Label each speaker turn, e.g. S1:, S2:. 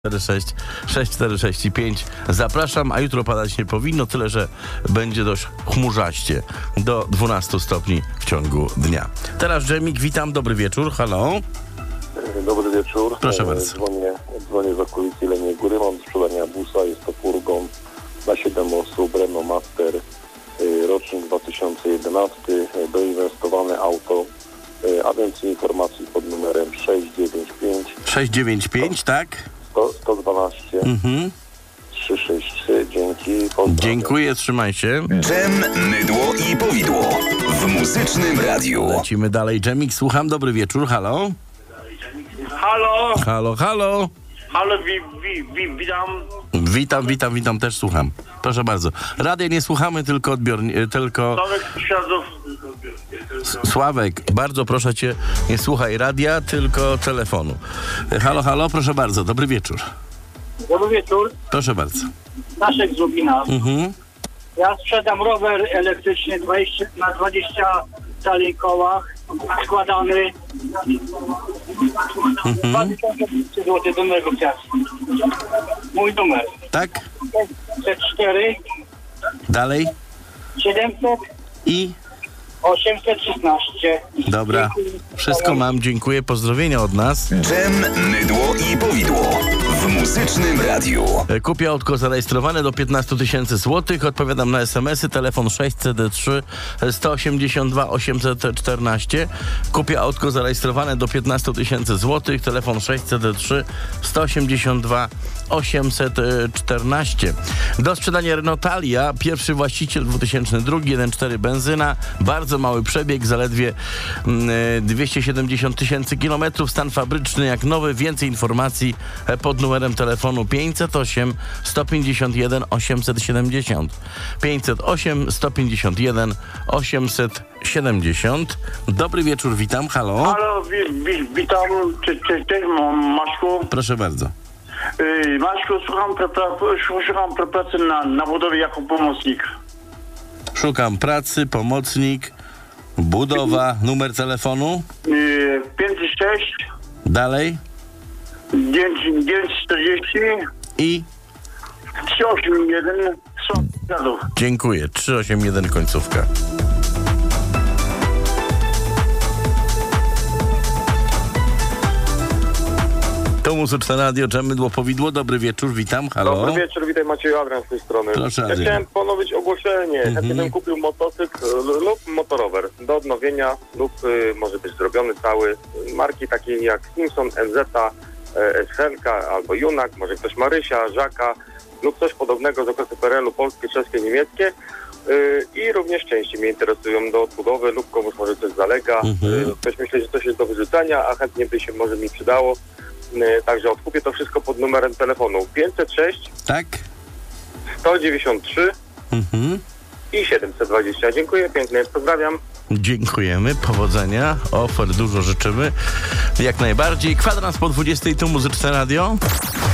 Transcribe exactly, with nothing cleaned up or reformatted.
S1: cztery sześć sześć cztery sześć pięć. Zapraszam, a jutro padać nie powinno, tyle że będzie dość chmurzaście do dwunastu stopni w ciągu dnia. Teraz Dżemik, witam, dobry wieczór, halo.
S2: Dobry wieczór.
S1: Proszę bardzo.
S2: Dzwonię, dzwonię z okolicy Jeleniej Góry, mam do sprzedania busa, jest to furgon na siedem osób, Renault Master, rocznik dwa tysiące jedenasty, doinwestowane auto, a więcej informacji pod numerem sześć dziewięć pięć
S1: sześć dziewięć pięć, tak?
S2: sto dwanaście
S1: Mhm.
S2: trzysta sześćdziesiąt trzy, dzięki. Pozdrawiam.
S1: Dziękuję, trzymaj się.
S3: Dżem, mydło i powidło w Muzycznym Radiu.
S1: Lecimy dalej, Dżemik, słucham, dobry wieczór, halo.
S4: Halo,
S1: Halo, halo.
S4: halo, wi, wi, wi, witam.
S1: Witam, witam, witam, też słucham. Proszę bardzo. Radia nie słuchamy, tylko odbiorni, tylko...
S4: Sławek Światów.
S1: Sławek, bardzo proszę cię, nie słuchaj radia, tylko telefonu. Halo, halo, proszę bardzo, dobry wieczór.
S5: Dobry wieczór,
S1: Proszę bardzo.
S5: Staszek z Lubina.
S1: Mhm.
S5: Ja sprzedam rower elektryczny dwadzieścia, na dwadzieścia cali kołach, składany dwa tysiące dwieście złotych do negocjacji. Mój numer
S1: Tak?
S5: pięćset cztery
S1: Dalej?
S5: siedemset
S1: I?
S5: osiemset szesnaście.
S1: Dobra. Wszystko mam, dziękuję, pozdrowienia od nas.
S3: Dżem, mydło i powidło w Muzycznym Radiu.
S1: Kupię autko zarejestrowane do piętnastu tysięcy złotych. Odpowiadam na es em esy. Telefon sześć C D trzy sto osiemdziesiąt dwa osiemset czternaście. Kupię autko zarejestrowane do piętnastu tysięcy złotych. Telefon sześć C D trzy sto osiemdziesiąt dwa osiemset czternaście. Do sprzedania Renault Talia. Pierwszy właściciel dwa tysiące drugi, jeden przecinek cztery benzyna. Bardzo mały przebieg, zaledwie dwieście siedemdziesiąt tysięcy kilometrów. Stan fabryczny jak nowy. Więcej informacji pod numerem telefonu pięćset osiem sto pięćdziesiąt jeden osiemset siedemdziesiąt. pięćset osiem sto pięćdziesiąt jeden osiemset siedemdziesiąt. Dobry wieczór, witam, halo.
S4: Halo, wi, wi, witam, czy, czy, cześć, Maćku.
S1: Proszę bardzo.
S4: Yy, Maćku, słucham, pra, pra, szukam pra, pracy na, na budowie jako pomocnik.
S1: Szukam pracy, pomocnik, budowa, numer telefonu.
S4: Yy, pięćset sześć
S1: Dalej.
S4: dziewięćset czterdzieści
S1: I
S4: trzysta osiemdziesiąt jeden Światów.
S1: dziękuję. trzysta osiemdziesiąt jeden końcówka. To Muzyczne Radio, Dżem, mydło, powidło. Dobry wieczór, witam, halo.
S2: Dobry wieczór, witaj Macieju, Adrian z tej strony.
S1: Proszę,
S2: Ja
S1: Adrian.
S2: chciałem ponowić ogłoszenie.
S1: Mhm.
S2: Chętnie bym kupił motocykl l- lub motorower do odnowienia lub y, może być zrobiony cały. Marki takie jak Simpson, M Z, S H L albo Junak, może ktoś Marysia, Żaka lub coś podobnego z okresu P R L u, polskie, czeskie, niemieckie. Y, I również części mnie interesują do odbudowy lub komuś może coś zalega.
S1: Mhm.
S2: Y, Ktoś myśli, że coś jest do wyrzucenia, a chętnie by się może mi przydało. Y, Także odkupię to wszystko pod numerem telefonu pięćset sześć
S1: Tak?
S2: sto dziewięćdziesiąt trzy
S1: Mhm.
S2: i siedemset dwadzieścia. Dziękuję pięknie, pozdrawiam.
S1: Dziękujemy, powodzenia, ofert dużo życzymy. Jak najbardziej. Kwadrans po dwudziestej, tu Muzyczne Radio.